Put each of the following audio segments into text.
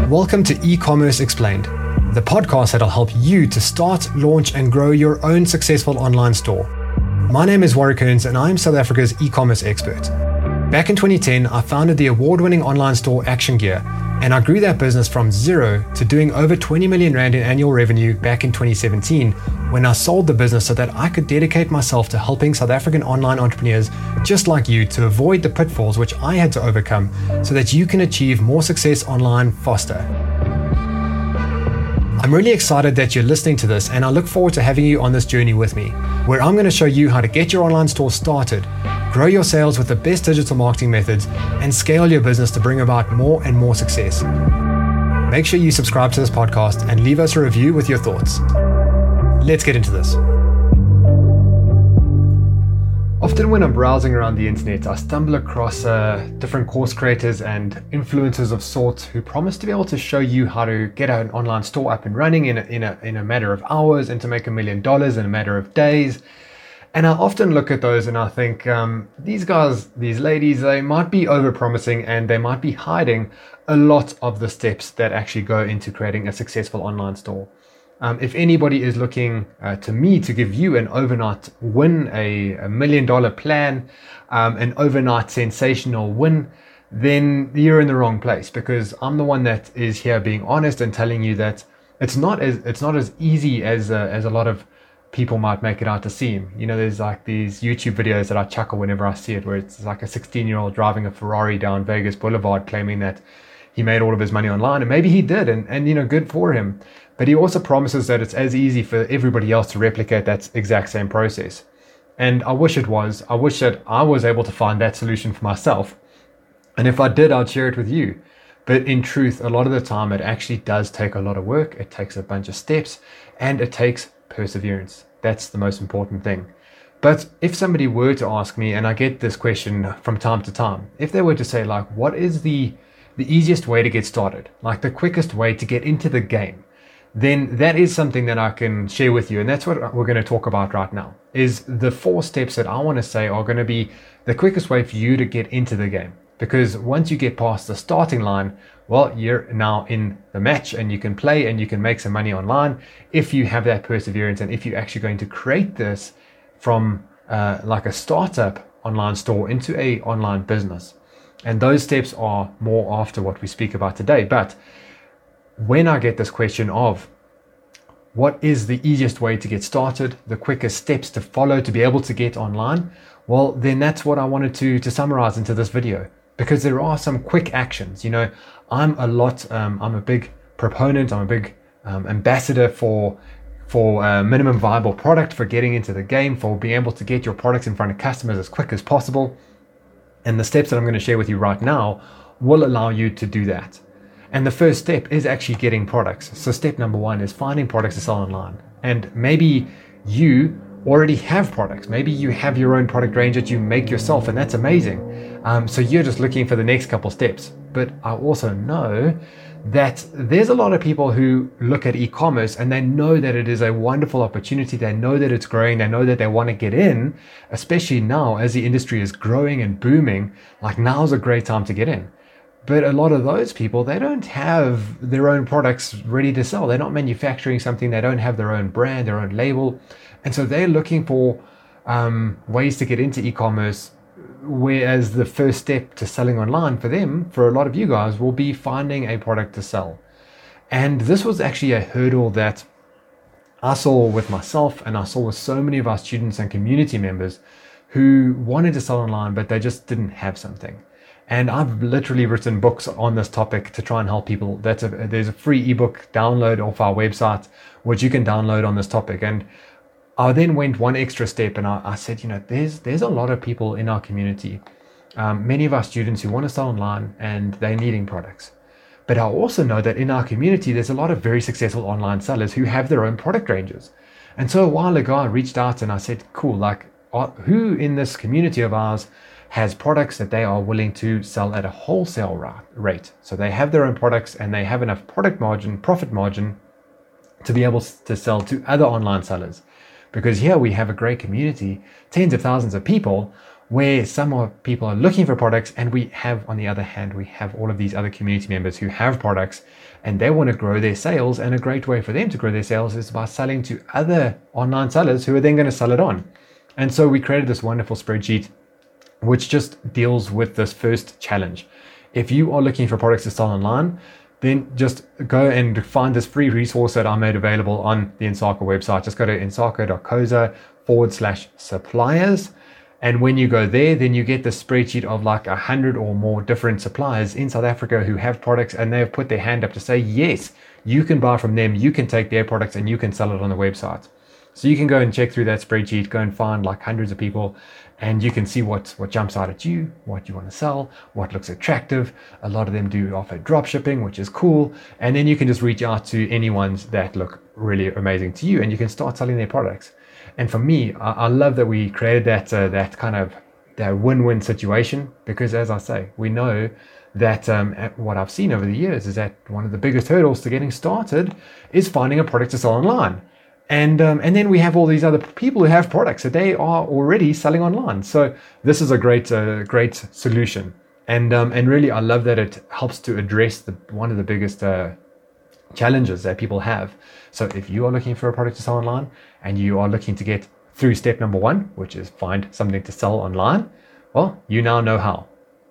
Welcome to E-Commerce Explained, the podcast that'll help you to start, launch, and grow your own successful online store. My name is Warwick Kearns, and I'm South Africa's e-commerce expert. Back in 2010, I founded the award-winning online store Action Gear, and I grew that business from zero to doing over 20 million Rand in annual revenue back in 2017 when I sold the business so that I could dedicate myself to helping South African online entrepreneurs just like you to avoid the pitfalls which I had to overcome so that you can achieve more success online faster. I'm really excited that you're listening to this, and I look forward to having you on this journey with me, where I'm going to show you how to get your online store started, grow your sales with the best digital marketing methods, and scale your business to bring about more and more success. Make sure you subscribe to this podcast and leave us a review with your thoughts. Let's get into this. Often when I'm browsing around the internet, I stumble across different course creators and influencers of sorts who promise to be able to show you how to get an online store up and running in a matter of hours and to make $1 million in a matter of days. And I often look at those and I think, these guys, these ladies, they might be over-promising and they might be hiding a lot of the steps that actually go into creating a successful online store. If anybody is looking to me to give you an overnight win, a $1 million plan, an overnight sensational win, then you're in the wrong place, because I'm the one that is here being honest and telling you that it's not as easy as a lot of people might make it out to seem. You know, there's like these YouTube videos that I chuckle whenever I see it, where it's like a 16-year-old driving a Ferrari down Vegas Boulevard claiming that he made all of his money online, and maybe he did, and you know, good for him. But he also promises that it's as easy for everybody else to replicate that exact same process. And I wish it was. I wish that I was able to find that solution for myself. And if I did, I'd share it with you. But in truth, a lot of the time, it actually does take a lot of work. It takes a bunch of steps, and it takes perseverance. That's the most important thing. But if somebody were to ask me, and I get this question from time to time, if they were to say, like, what is the easiest way to get started, like the quickest way to get into the game, then that is something that I can share with you. And that's what we're going to talk about right now, is the 4 steps that I want to say are going to be the quickest way for you to get into the game. Because once you get past the starting line, well, you're now in the match and you can play and you can make some money online if you have that perseverance, and if you're actually going to create this from like a startup online store into a online business. And those steps are more after what we speak about today. But when I get this question of what is the easiest way to get started, the quickest steps to follow to be able to get online, well, then that's what I wanted to summarize into this video, because there are some quick actions. You know, I'm a big proponent, I'm a big ambassador for minimum viable product, for getting into the game, for being able to get your products in front of customers as quick as possible. And the steps that I'm going to share with you right now will allow you to do that. And the first step is actually getting products. So step number 1 is finding products to sell online. And maybe you already have products. Maybe you have your own product range that you make yourself, and that's amazing. So you're just looking for the next couple steps. But I also know that there's a lot of people who look at e-commerce and they know that it is a wonderful opportunity. They know that it's growing. They know that they want to get in, especially now as the industry is growing and booming. Like, now's a great time to get in. But a lot of those people, they don't have their own products ready to sell. They're not manufacturing something. They don't have their own brand, their own label. And so they're looking for ways to get into e-commerce, whereas the first step to selling online for them, for a lot of you guys, will be finding a product to sell. And this was actually a hurdle that I saw with myself, and I saw with so many of our students and community members who wanted to sell online, but they just didn't have something. And I've literally written books on this topic to try and help people. There's a free ebook download off our website, which you can download on this topic. And I then went one extra step, and I said, you know, there's a lot of people in our community, many of our students who want to sell online and they're needing products. But I also know that in our community, there's a lot of very successful online sellers who have their own product ranges. And so a while ago, I reached out and I said, cool, like, who in this community of ours has products that they are willing to sell at a wholesale rate? So they have their own products and they have enough profit margin to be able to sell to other online sellers. Because here we have a great community, tens of thousands of people where people are looking for products, and we have, on the other hand, we have all of these other community members who have products and they want to grow their sales. And a great way for them to grow their sales is by selling to other online sellers who are then going to sell it on. And so we created this wonderful spreadsheet which just deals with this first challenge. If you are looking for products to sell online, then just go and find this free resource that I made available on the Insaka website. Just go to insaka.co.za/suppliers. And when you go there, then you get the spreadsheet of like 100 or more different suppliers in South Africa who have products, and they've put their hand up to say, yes, you can buy from them, you can take their products and you can sell it on the website. So you can go and check through that spreadsheet, go and find like hundreds of people, and you can see what jumps out at you, what you want to sell, what looks attractive. A lot of them do offer drop shipping, which is cool. And then you can just reach out to any ones that look really amazing to you, and you can start selling their products. And for me, I love that we created that kind of that win-win situation, because as I say, we know that what I've seen over the years is that one of the biggest hurdles to getting started is finding a product to sell online. And then we have all these other people who have products that they are already selling online. So this is a great solution. And really, I love that it helps to address one of the biggest challenges that people have. So if you are looking for a product to sell online and you are looking to get through step number 1, which is find something to sell online, well, you now know how.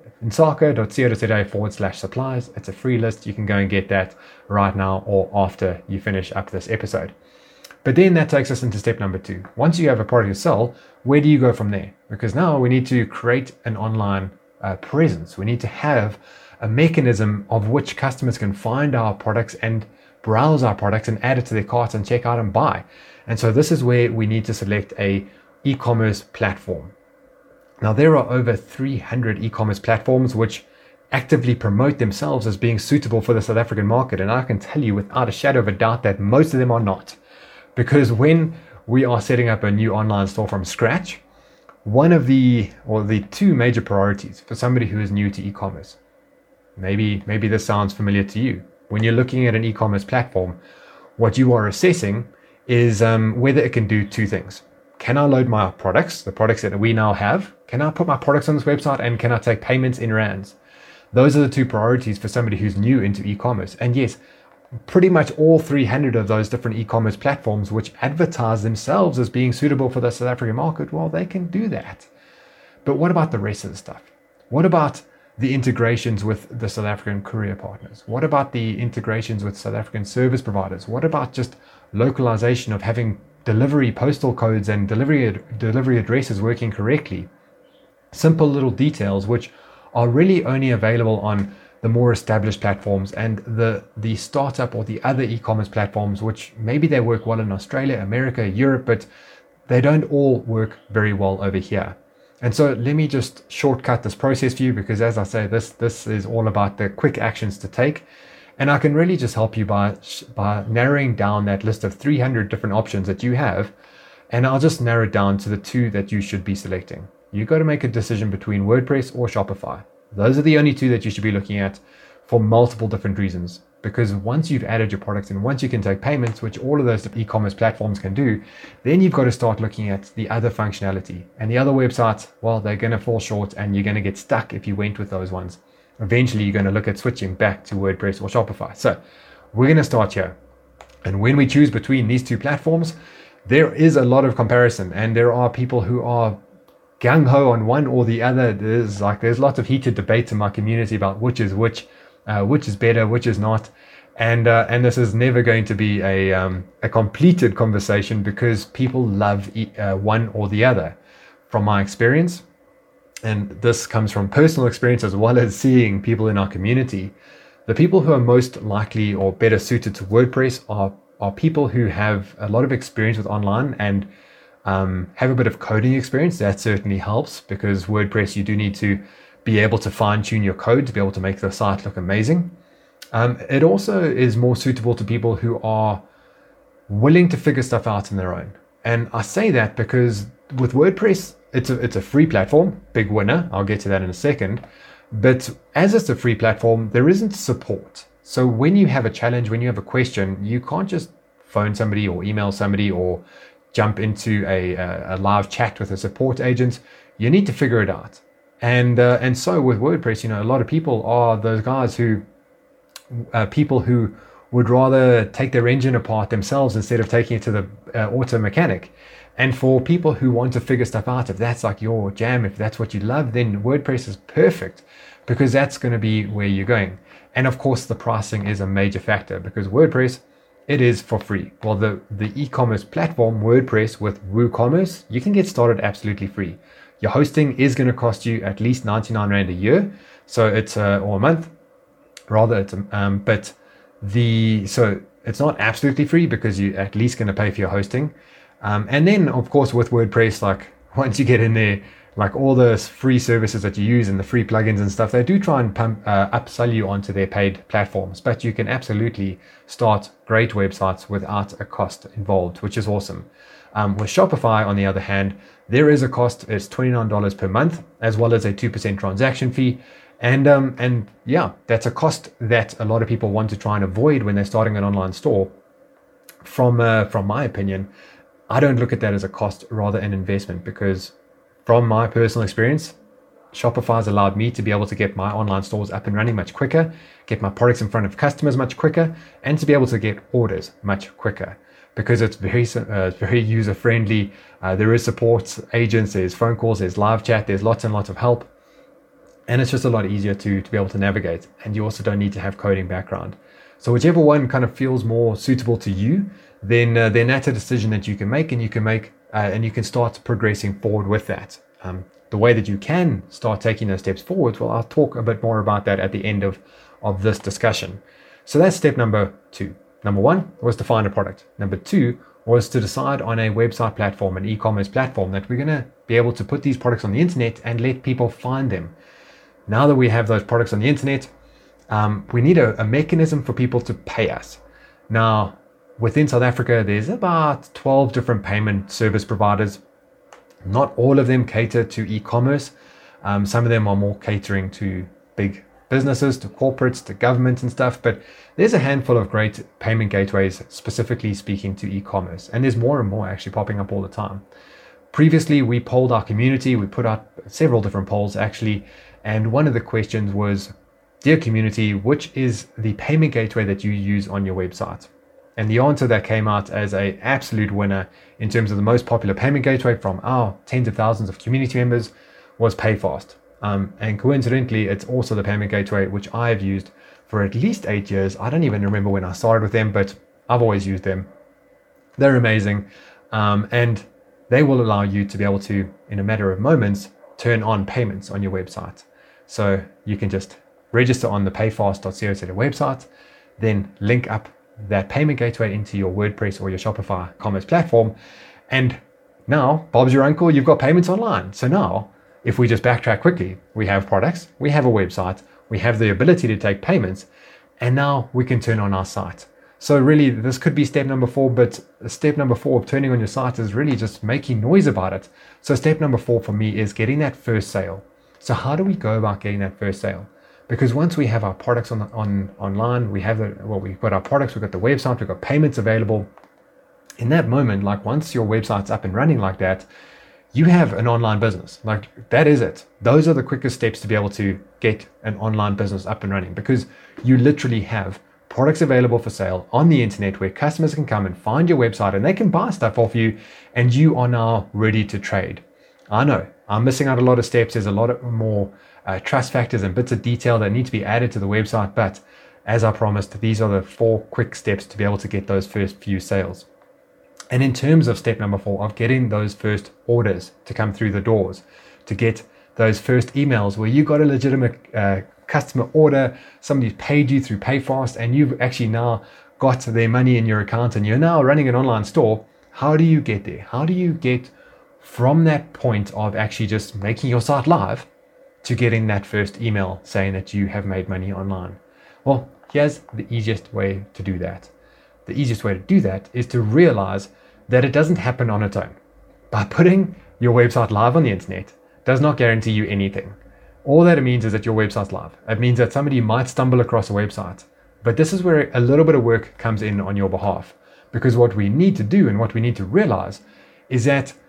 insaka.co.za/supplies. It's a free list. You can go and get that right now or after you finish up this episode. But then that takes us into step number 2. Once you have a product to sell, where do you go from there? Because now we need to create an online presence. We need to have a mechanism of which customers can find our products and browse our products and add it to their carts and check out and buy. And so this is where we need to select a e-commerce platform. Now there are over 300 e-commerce platforms which actively promote themselves as being suitable for the South African market. And I can tell you without a shadow of a doubt that most of them are not. Because when we are setting up a new online store from scratch, one of the two major priorities for somebody who is new to e-commerce, maybe this sounds familiar to you. When you're looking at an e-commerce platform, what you are assessing is whether it can do 2 things. Can I load my products, the products that we now have? Can I put my products on this website, and can I take payments in rands? Those are the 2 priorities for somebody who's new into e-commerce. And yes, pretty much all 300 of those different e-commerce platforms which advertise themselves as being suitable for the South African market, well, they can do that. But what about the rest of the stuff? What about the integrations with the South African courier partners? What about the integrations with South African service providers? What about just localization of having delivery postal codes and delivery addresses working correctly? Simple little details which are really only available on the more established platforms, and the startup or the other e-commerce platforms, which maybe they work well in Australia, America, Europe, but they don't all work very well over here. And so let me just shortcut this process for you, because as I say, this is all about the quick actions to take. And I can really just help you by narrowing down that list of 300 different options that you have. And I'll just narrow it down to the 2 that you should be selecting. You got to make a decision between WordPress or Shopify. Those are the only 2 that you should be looking at for multiple different reasons. Because once you've added your products and once you can take payments, which all of those e-commerce platforms can do, then you've got to start looking at the other functionality. And the other websites, well, they're going to fall short and you're going to get stuck if you went with those ones. Eventually, you're going to look at switching back to WordPress or Shopify. So we're going to start here. And when we choose between these 2 platforms, there is a lot of comparison, and there are people who are gung-ho on one or the other. There's lots of heated debates in my community about which is better, which is not, and this is never going to be a completed conversation, because people love one or the other. From my experience, and this comes from personal experience as well as seeing people in our community, the people who are most likely or better suited to WordPress are people who have a lot of experience with online and have a bit of coding experience. That certainly helps, because WordPress, you do need to be able to fine tune your code to be able to make the site look amazing. It also is more suitable to people who are willing to figure stuff out on their own. And I say that because with WordPress, it's a free platform, big winner. I'll get to that in a second. But as it's a free platform, there isn't support. So when you have a challenge, when you have a question, you can't just phone somebody or email somebody or jump into a live chat with a support agent. you need to figure it out. And so with WordPress, a lot of people are those guys who people who would rather take their engine apart themselves instead of taking it to the auto mechanic. And for people who want to figure stuff out, if that's like your jam, if that's what you love, then WordPress is perfect, because that's going to be where you're going. And of course, the pricing is a major factor, because WordPress, it is for free. Well, the e-commerce platform, WordPress with WooCommerce, you can get started absolutely free. Your hosting is going to cost you at least 99 Rand a year. So it's, or a month, rather, it's, so it's not absolutely free, because you're at least going to pay for your hosting. And then, of course, with WordPress, like once you get in there, like all the free services that you use and the free plugins and stuff, they do try and upsell you onto their paid platforms. But you can absolutely start great websites without a cost involved, which is awesome. With Shopify, on the other hand, there is a cost. It's $29 per month, as well as a 2% transaction fee. And yeah, that's a cost that a lot of people want to try and avoid when they're starting an online store. From my opinion, I don't look at that as a cost, rather an investment, because from my personal experience, Shopify's allowed me to be able to get my online stores up and running much quicker, get my products in front of customers much quicker, and to be able to get orders much quicker, because it's very user friendly. There is support agents, there's phone calls, there's live chat, there's lots and lots of help. And it's just a lot easier to be able to navigate. And you also don't need to have coding background. So whichever one kind of feels more suitable to you, then that's a decision that you can make, and you can start progressing forward with that. The way that you can start taking those steps forward, well, I'll talk a bit more about that at the end of this discussion. So that's step number 2. Number 1 was to find a product. Number 2 was to decide on a website platform, an e-commerce platform, that we're going to be able to put these products on the internet and let people find them. Now that we have those products on the internet, we need a mechanism for people to pay us. Now, within South Africa, there's about 12 different payment service providers. Not all of them cater to e-commerce. Some of them are more catering to big businesses, to corporates, to government and stuff. But there's a handful of great payment gateways, specifically speaking to e-commerce. And there's more and more actually popping up all the time. Previously, we polled our community. We put out several different polls, actually. And one of the questions was, dear community, which is the payment gateway that you use on your website? And the answer that came out as an absolute winner in terms of the most popular payment gateway from our tens of thousands of community members was PayFast. And coincidentally, it's also the payment gateway which I've used for at least 8 years. I don't even remember when I started with them, but I've always used them. They're amazing. And they will allow you to be able to, in a matter of moments, turn on payments on your website. So you can just register on the payfast.co.za website, then link up that payment gateway into your WordPress or your Shopify commerce platform. And now, Bob's your uncle, you've got payments online. So now, if we just backtrack quickly, we have products, we have a website, we have the ability to take payments, and now we can turn on our site. So really, this could be step number 4, but step number 4 of turning on your site is really just making noise about it. So step number 4 for me is getting that first sale. So how do we go about getting that first sale? Because once we have our products online, we've got our products, we've got the website, we've got payments available. In that moment, like once your website's up and running like that, you have an online business. Like that is it. Those are the quickest steps to be able to get an online business up and running, because you literally have products available for sale on the internet where customers can come and find your website and they can buy stuff off you, and you are now ready to trade. I know I'm missing out a lot of steps. There's a lot of more trust factors and bits of detail that need to be added to the website. But as I promised, these are the 4 quick steps to be able to get those first few sales. And in terms of step number 4, of getting those first orders to come through the doors, to get those first emails where you got a legitimate customer order, somebody's paid you through PayFast, and you've actually now got their money in your account and you're now running an online store. How do you get there? How do you get from that point of actually just making your site live to getting that first email saying that you have made money online? Well, here's the easiest way to do that. The easiest way to do that is to realize that it doesn't happen on its own. By putting your website live on the internet does not guarantee you anything. All that it means is that your website's live. It means that somebody might stumble across a website. But this is where a little bit of work comes in on your behalf. Because what we need to do and what we need to realize is that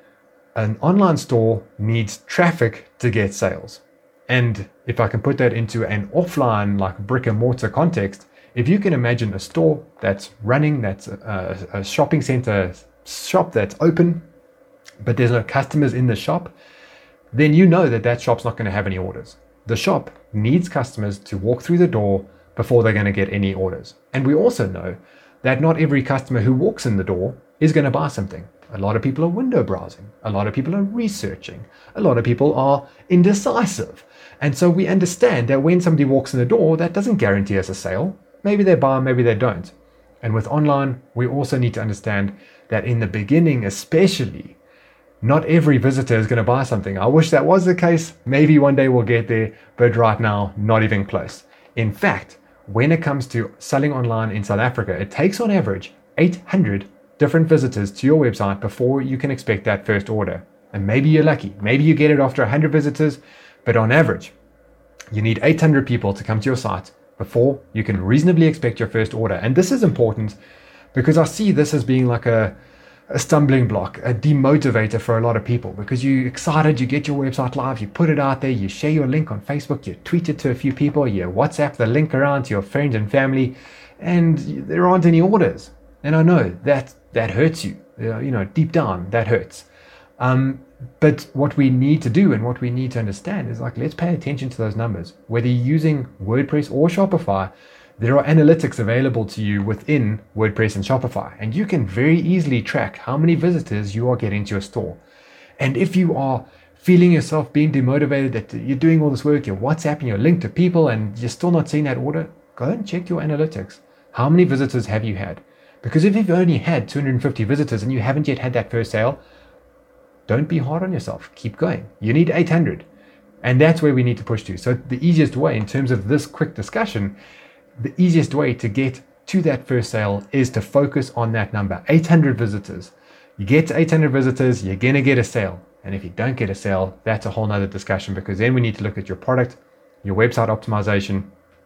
An online store needs traffic to get sales. And if I can put that into an offline, like brick and mortar context, if you can imagine a store that's running, that's a shopping center shop that's open, but there's no customers in the shop, then you know that that shop's not going to have any orders. The shop needs customers to walk through the door before they're going to get any orders. And we also know that not every customer who walks in the door is going to buy something. A lot of people are window browsing. A lot of people are researching. A lot of people are indecisive. And so we understand that when somebody walks in the door, that doesn't guarantee us a sale. Maybe they buy, maybe they don't. And with online, we also need to understand that in the beginning, especially, not every visitor is going to buy something. I wish that was the case. Maybe one day we'll get there, but right now, not even close. In fact, when it comes to selling online in South Africa, it takes on average 800 different visitors to your website before you can expect that first order. And maybe you're lucky. Maybe you get it after 100 visitors, but on average, you need 800 people to come to your site before you can reasonably expect your first order. And this is important because I see this as being like a stumbling block, a demotivator for a lot of people, because you're excited, you get your website live, you put it out there, you share your link on Facebook, you tweet it to a few people, you WhatsApp the link around to your friends and family, and there aren't any orders. And I know that hurts you, deep down, that hurts. But what we need to do and what we need to understand is let's pay attention to those numbers. Whether you're using WordPress or Shopify, there are analytics available to you within WordPress and Shopify, and you can very easily track how many visitors you are getting to your store. And if you are feeling yourself being demotivated, that you're doing all this work, you're WhatsApping your link to people, and you're still not seeing that order, go and check your analytics. How many visitors have you had? Because if you've only had 250 visitors and you haven't yet had that first sale, don't be hard on yourself. Keep going. You need 800. And that's where we need to push to. So the easiest way in terms of this quick discussion, the easiest way to get to that first sale is to focus on that number, 800 visitors. You get to 800 visitors, you're going to get a sale. And if you don't get a sale, that's a whole nother discussion, because then we need to look at your product, your website optimization,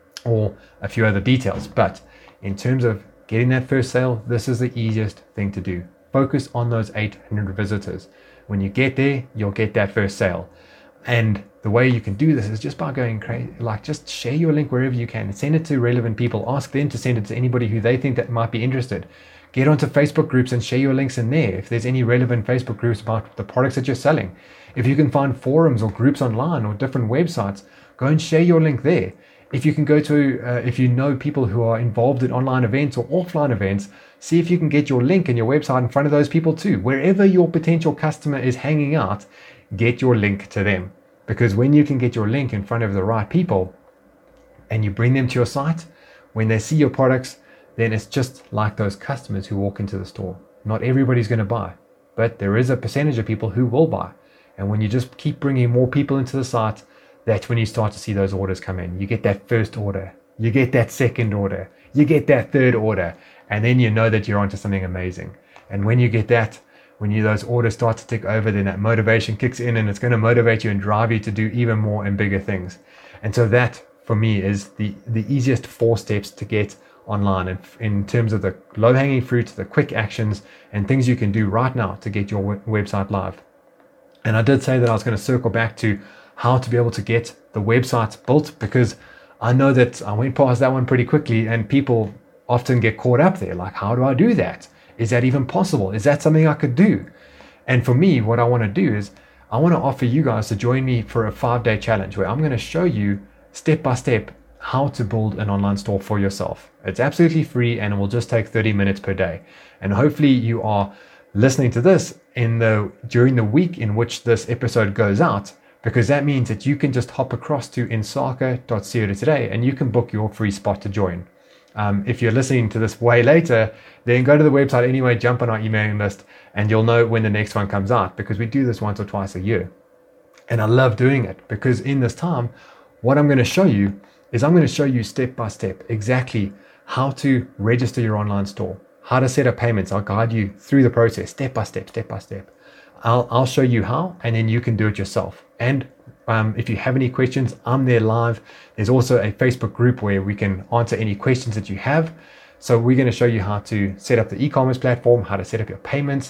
or a few other details. But in terms of getting that first sale, this is the easiest thing to do. Focus on those 800 visitors. When you get there, you'll get that first sale. And the way you can do this is just by going crazy, just share your link wherever you can. Send it to relevant people. Ask them to send it to anybody who they think that might be interested. Get onto Facebook groups and share your links in there if there's any relevant Facebook groups about the products that you're selling. If you can find forums or groups online or different websites, go and share your link there. If you can go to, if you know people who are involved in online events or offline events, see if you can get your link and your website in front of those people too. Wherever your potential customer is hanging out, get your link to them. Because when you can get your link in front of the right people and you bring them to your site, when they see your products, then it's just like those customers who walk into the store. Not everybody's going to buy, but there is a percentage of people who will buy. And when you just keep bringing more people into the site, that's when you start to see those orders come in. You get that first order, you get that second order, you get that third order, and then you know that you're onto something amazing. And when you get that, when those orders start to tick over, then that motivation kicks in, and it's going to motivate you and drive you to do even more and bigger things. And so that, for me, is the easiest 4 steps to get online, and in terms of the low-hanging fruit, the quick actions, and things you can do right now to get your website live. And I did say that I was going to circle back to how to be able to get the website built, because I know that I went past that one pretty quickly, and people often get caught up there. Like, how do I do that? Is that even possible? Is that something I could do? And for me, what I want to do is I want to offer you guys to join me for a 5-day challenge where I'm going to show you step by step how to build an online store for yourself. It's absolutely free, and it will just take 30 minutes per day. And hopefully you are listening to this during the week in which this episode goes out, because that means that you can just hop across to insaka.co today and you can book your free spot to join. If you're listening to this way later, then go to the website anyway, jump on our emailing list, and you'll know when the next one comes out, because we do this once or twice a year. And I love doing it, because in this time, what I'm going to show you is I'm going to show you step by step exactly how to register your online store, how to set up payments. I'll guide you through the process, step by step, step by step. I'll show you how, and then you can do it yourself. And if you have any questions, I'm there live. There's also a Facebook group where we can answer any questions that you have. So we're going to show you how to set up the e-commerce platform, how to set up your payments,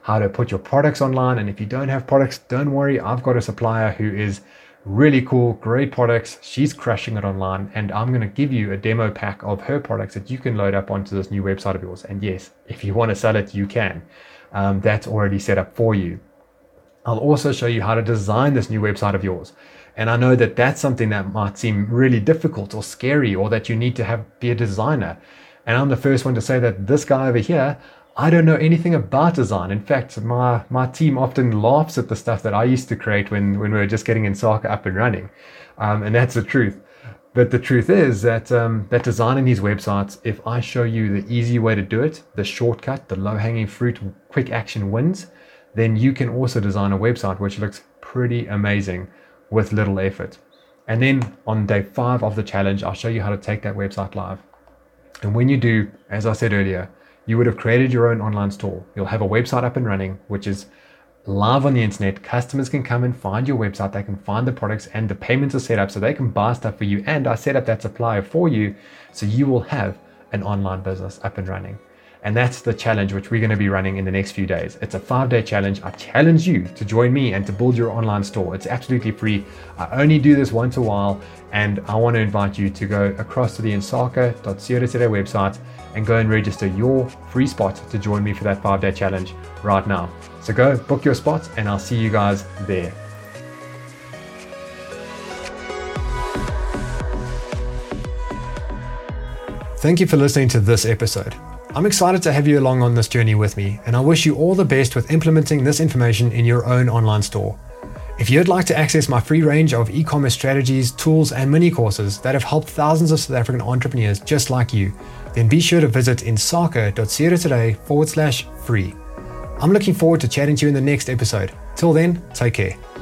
how to put your products online. And if you don't have products, don't worry. I've got a supplier who is really cool, great products. She's crushing it online. And I'm going to give you a demo pack of her products that you can load up onto this new website of yours. And yes, if you want to sell it, you can. That's already set up for you. I'll also show you how to design this new website of yours. And I know that that's something that might seem really difficult or scary, or that you need to be a designer. And I'm the first one to say that this guy over here, I don't know anything about design. In fact, my team often laughs at the stuff that I used to create when we were just getting Insaka up and running. And that's the truth. But the truth is that that designing these websites, if I show you the easy way to do it, the shortcut, the low-hanging fruit, quick action wins, then you can also design a website which looks pretty amazing with little effort. And then on day 5 of the challenge, I'll show you how to take that website live. And when you do, as I said earlier, you would have created your own online store. You'll have a website up and running, which is live on the internet. Customers can come and find your website. They can find the products, and the payments are set up so they can buy stuff for you. And I set up that supplier for you, so you will have an online business up and running. And that's the challenge which we're going to be running in the next few days. It's a 5-day challenge. I challenge you to join me and to build your online store. It's absolutely free. I only do this once a while, and I want to invite you to go across to the insaka.co.za website and go and register your free spot to join me for that 5-day challenge right now. So go book your spot, and I'll see you guys there. Thank you for listening to this episode. I'm excited to have you along on this journey with me, and I wish you all the best with implementing this information in your own online store. If you'd like to access my free range of e-commerce strategies, tools, and mini courses that have helped thousands of South African entrepreneurs just like you, then be sure to visit insaka.co.za/free. I'm looking forward to chatting to you in the next episode. Till then, take care.